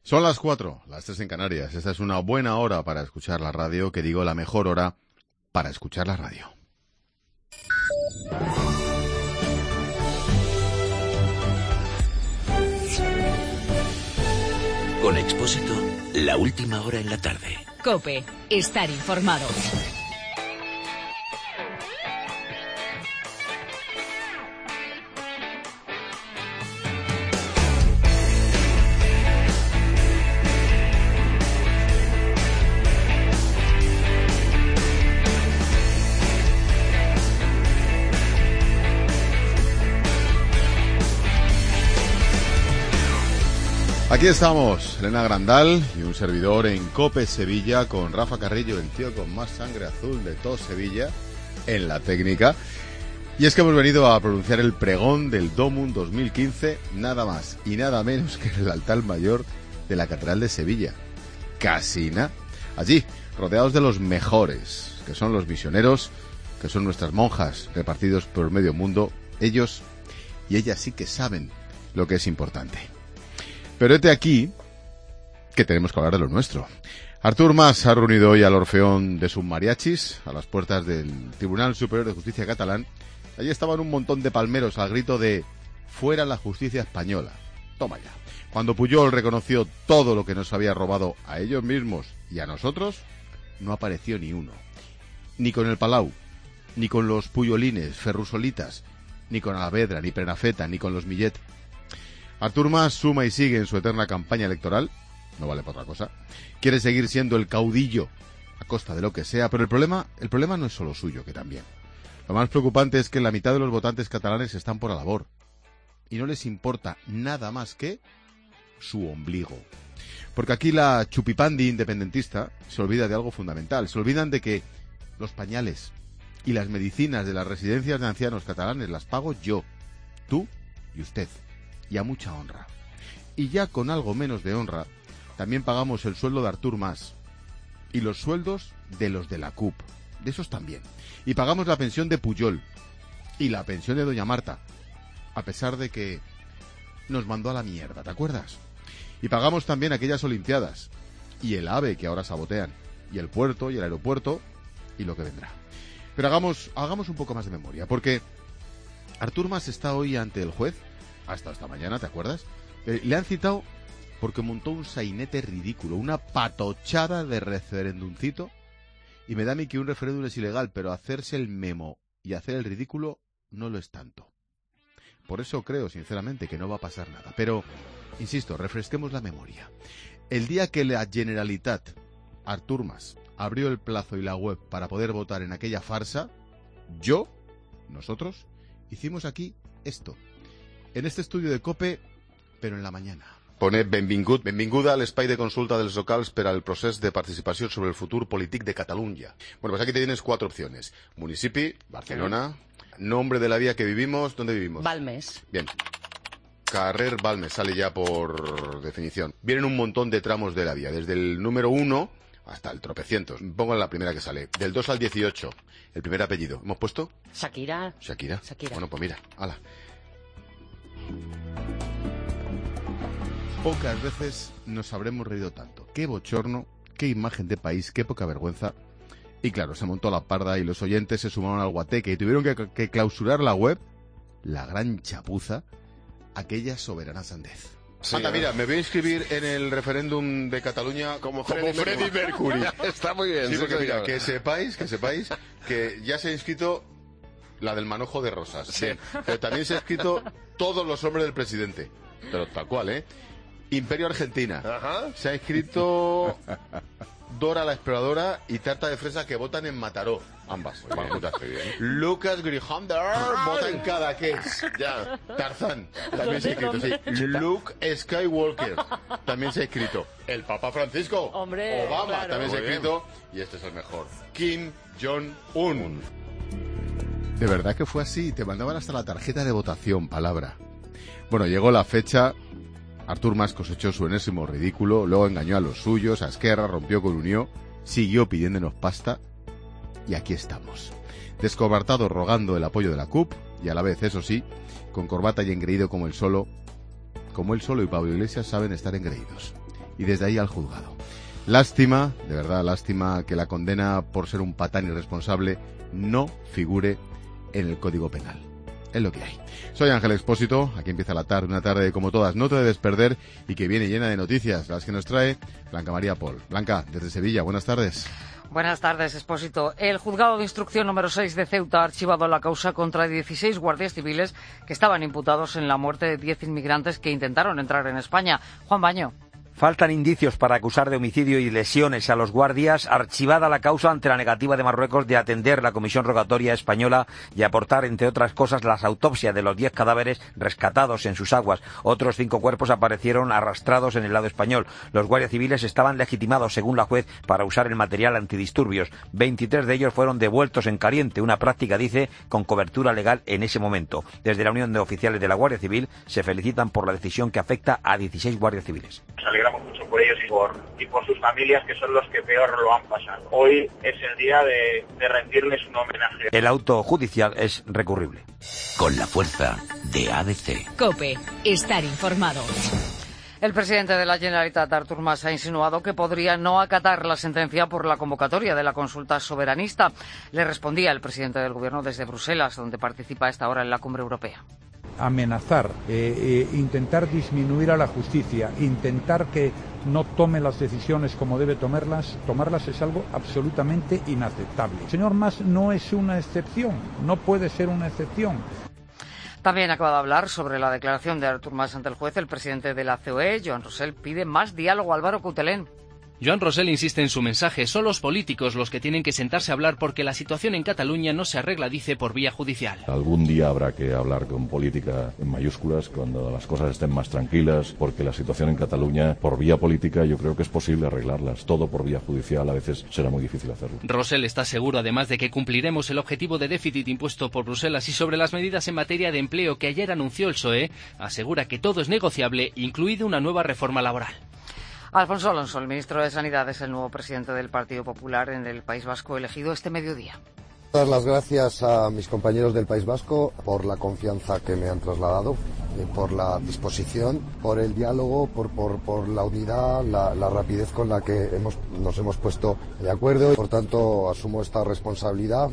Son las 4, las 3 en Canarias. Esta es una buena hora para escuchar la radio, que digo la mejor hora para escuchar la radio. Con Expósito, la última hora en la tarde. COPE, estar informado. Aquí estamos, Elena Grandal y un servidor en COPE Sevilla con Rafa Carrillo, el tío con más sangre azul de todo Sevilla, en la técnica. Y es que hemos venido a pronunciar el pregón del Domum 2015, nada más y nada menos que en el altar mayor de la Catedral de Sevilla, Casina. Allí, rodeados de los mejores, que son los misioneros, que son nuestras monjas repartidos por medio mundo. Ellos y ellas sí que saben lo que es importante. Pero hete aquí que tenemos que hablar de lo nuestro. Artur Mas ha reunido hoy al Orfeón de sus mariachis a las puertas del Tribunal Superior de Justicia catalán. Allí estaban un montón de palmeros al grito de «Fuera la justicia española». Toma ya. Cuando Pujol reconoció todo lo que nos había robado a ellos mismos y a nosotros, no apareció ni uno. Ni con el Palau, ni con los Pujolines, Ferrusolitas, ni con Alavedra, ni Prenafeta, ni con los Millet. Artur Mas suma y sigue en su eterna campaña electoral, no vale para otra cosa. Quiere seguir siendo el caudillo a costa de lo que sea, pero el problema no es solo suyo, que también. Lo más preocupante es que la mitad de los votantes catalanes están por la labor y no les importa nada más que su ombligo. Porque aquí la chupipandi independentista se olvida de algo fundamental. Se olvidan de que los pañales y las medicinas de las residencias de ancianos catalanes las pago yo, tú y usted. Y a mucha honra. Y ya con algo menos de honra, también pagamos el sueldo de Artur Mas. Y los sueldos de los de la CUP. De esos también. Y pagamos la pensión de Pujol. Y la pensión de Doña Marta. A pesar de que nos mandó a la mierda, ¿te acuerdas? Y pagamos también aquellas olimpiadas. Y el AVE que ahora sabotean. Y el puerto y el aeropuerto. Y lo que vendrá. Pero hagamos un poco más de memoria. Porque Artur Mas está hoy ante el juez. Hasta esta mañana, ¿te acuerdas? Le han citado porque montó un sainete ridículo, una patochada de referendumcito. Y me da a mí que un referéndum es ilegal, pero hacerse el memo y hacer el ridículo no lo es tanto. Por eso creo, sinceramente, que no va a pasar nada. Pero, insisto, refresquemos la memoria. El día que la Generalitat, Artur Mas, abrió el plazo y la web para poder votar en aquella farsa, nosotros, hicimos aquí esto. En este estudio de COPE, pero en la mañana. Pone benvinguda al espai de consulta dels locals per al procés de participació sobre el futur polític de Catalunya. Bueno, pues aquí te tienes 4 opciones. Municipi, Barcelona, nombre de la vía que vivimos, ¿dónde vivimos? Balmes. Bien. Carrer Balmes, sale ya por definición. Vienen un montón de tramos de la vía, desde el número 1 hasta el tropecientos. Pongo la primera que sale. Del 2 al 18, el primer apellido. ¿Hemos puesto? Shakira. Shakira. Bueno, pues mira, hala. Pocas veces nos habremos reído tanto. Qué bochorno, qué imagen de país, qué poca vergüenza. Y claro, se montó la parda y los oyentes se sumaron al guateque y tuvieron que clausurar la web, la gran chapuza, aquella soberana sandez. Sí, anda, mira, me voy a inscribir en el referéndum de Cataluña como Freddie Mercury. Está muy bien. Sí, porque mira, que sepáis que ya se ha inscrito la del manojo de rosas. Sí. Pero también se ha inscrito todos los hombres del presidente. Pero tal cual, ¿eh? Imperio Argentina. Ajá. Se ha inscrito Dora la Exploradora y Tarta de Fresa, que votan en Mataró. Ambas. Lucas Grijander vota en Cadaqués. Ya. Tarzán también se ha inscrito, sí. Luke Skywalker también se ha inscrito. El Papa Francisco. Hombre, Obama claro. también se ha inscrito. Y este es el mejor. Kim Jong-un. De verdad que fue así. Te mandaban hasta la tarjeta de votación, palabra. Bueno, llegó la fecha. Artur Mas cosechó su enésimo ridículo, luego engañó a los suyos, a Esquerra, rompió con Unió, siguió pidiéndonos pasta, y aquí estamos. Descobertado rogando el apoyo de la CUP, y a la vez, eso sí, con corbata y engreído como él solo y Pablo Iglesias saben estar engreídos. y desde ahí al juzgado. Lástima, de verdad, lástima que la condena por ser un patán irresponsable no figure en el Código Penal. Es lo que hay. Soy Ángel Expósito, aquí empieza la tarde, una tarde como todas, no te debes perder y que viene llena de noticias, las que nos trae Blanca María Pol. Blanca, desde Sevilla, buenas tardes. Buenas tardes, Expósito. El juzgado de instrucción número 6 de Ceuta ha archivado la causa contra 16 guardias civiles que estaban imputados en la muerte de 10 inmigrantes que intentaron entrar en España. Juan Baño. Faltan indicios para acusar de homicidio y lesiones a los guardias, archivada la causa ante la negativa de Marruecos de atender la comisión rogatoria española y aportar, entre otras cosas, las autopsias de los 10 cadáveres rescatados en sus aguas. Otros 5 cuerpos aparecieron arrastrados en el lado español. Los guardias civiles estaban legitimados, según la juez, para usar el material antidisturbios. 23 de ellos fueron devueltos en caliente, una práctica, dice, con cobertura legal en ese momento. Desde la Unión de Oficiales de la Guardia Civil se felicitan por la decisión que afecta a 16 guardias civiles. Nos alegramos mucho por ellos y por sus familias, que son los que peor lo han pasado. Hoy es el día de rendirles un homenaje. El auto judicial es recurrible. Con la fuerza de ADC. COPE. Estar informado. El presidente de la Generalitat, Artur Mas, ha insinuado que podría no acatar la sentencia por la convocatoria de la consulta soberanista. Le respondía el presidente del Gobierno desde Bruselas, donde participa a esta hora en la Cumbre Europea. Amenazar, intentar disminuir a la justicia, intentar que no tome las decisiones como debe tomarlas es algo absolutamente inaceptable. El señor Mas no es una excepción, no puede ser una excepción. También acaba de hablar sobre la declaración de Artur Mas ante el juez. El presidente de la COE, Joan Rosell, pide más diálogo a Álvaro Coutelén. Joan Rosell insiste en su mensaje, son los políticos los que tienen que sentarse a hablar porque la situación en Cataluña no se arregla, dice, por vía judicial. Algún día habrá que hablar con política en mayúsculas, cuando las cosas estén más tranquilas, porque la situación en Cataluña, por vía política, yo creo que es posible arreglarlas. Todo por vía judicial a veces será muy difícil hacerlo. Rosell está seguro, además, de que cumpliremos el objetivo de déficit impuesto por Bruselas. Y sobre las medidas en materia de empleo que ayer anunció el PSOE, asegura que todo es negociable, incluida una nueva reforma laboral. Alfonso Alonso, el ministro de Sanidad, es el nuevo presidente del Partido Popular en el País Vasco, elegido este mediodía. Dar las gracias a mis compañeros del País Vasco por la confianza que me han trasladado, por la disposición, por el diálogo, por la unidad, la rapidez con la que nos hemos puesto de acuerdo. Por tanto, asumo esta responsabilidad.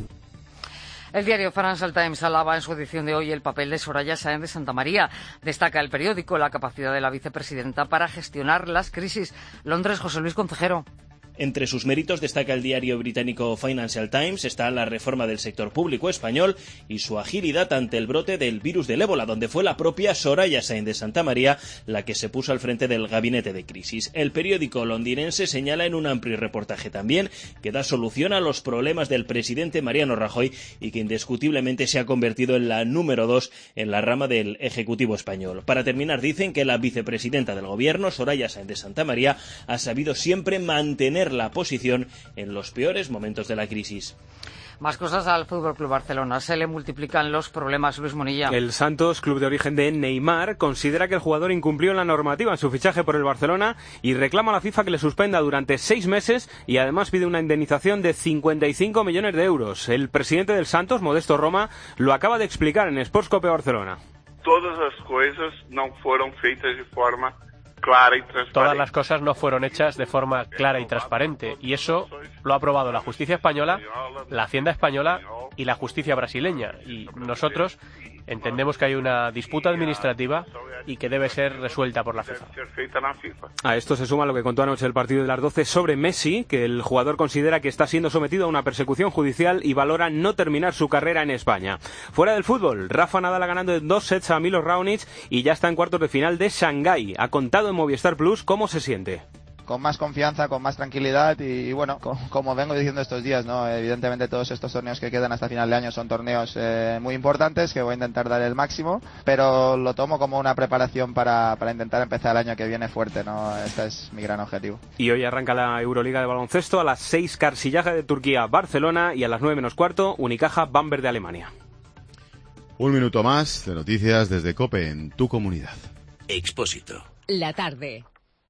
El diario Financial Times alaba en su edición de hoy el papel de Soraya Sáenz de Santamaría. Destaca el periódico la capacidad de la vicepresidenta para gestionar las crisis. Londres, José Luis Concejero. Entre sus méritos destaca el diario británico Financial Times, está la reforma del sector público español y su agilidad ante el brote del virus del ébola, donde fue la propia Soraya Sáenz de Santamaría la que se puso al frente del gabinete de crisis. El periódico londinense señala en un amplio reportaje también que da solución a los problemas del presidente Mariano Rajoy y que indiscutiblemente se ha convertido en la número 2 en la rama del Ejecutivo español. Para terminar, dicen que la vicepresidenta del gobierno, Soraya Sáenz de Santamaría, ha sabido siempre mantener la posición en los peores momentos de la crisis. Más cosas al Fútbol Club Barcelona. Se le multiplican los problemas, Luis Monilla. El Santos, club de origen de Neymar, considera que el jugador incumplió la normativa en su fichaje por el Barcelona y reclama a la FIFA que le suspenda durante 6 meses y además pide una indemnización de 55 millones de euros. El presidente del Santos, Modesto Roma, lo acaba de explicar en Sports Cope Barcelona. Todas las cosas no fueron feitas de forma clara y transparente. Todas las cosas no fueron hechas de forma clara y transparente, y eso lo ha aprobado la justicia española, la Hacienda española y la justicia brasileña. Y nosotros entendemos que hay una disputa administrativa y que debe ser resuelta por la FIFA. A esto se suma lo que contó anoche el partido de las 12 sobre Messi, que el jugador considera que está siendo sometido a una persecución judicial y valora no terminar su carrera en España. Fuera del fútbol, Rafa Nadal ha ganado en 2 sets a Milos Raonic y ya está en cuartos de final de Shanghái. Ha contado en Movistar Plus cómo se siente. Con más confianza, con más tranquilidad y bueno, como vengo diciendo estos días, ¿no? Evidentemente todos estos torneos que quedan hasta final de año son torneos muy importantes que voy a intentar dar el máximo, pero lo tomo como una preparación para intentar empezar el año que viene fuerte, ¿no? Este es mi gran objetivo. Y hoy arranca la Euroliga de baloncesto a las 6 Carsillaje de Turquía, Barcelona, y a las 9 menos cuarto Unicaja Bamberg de Alemania. Un minuto más de noticias desde COPE en tu comunidad. Expósito. La tarde.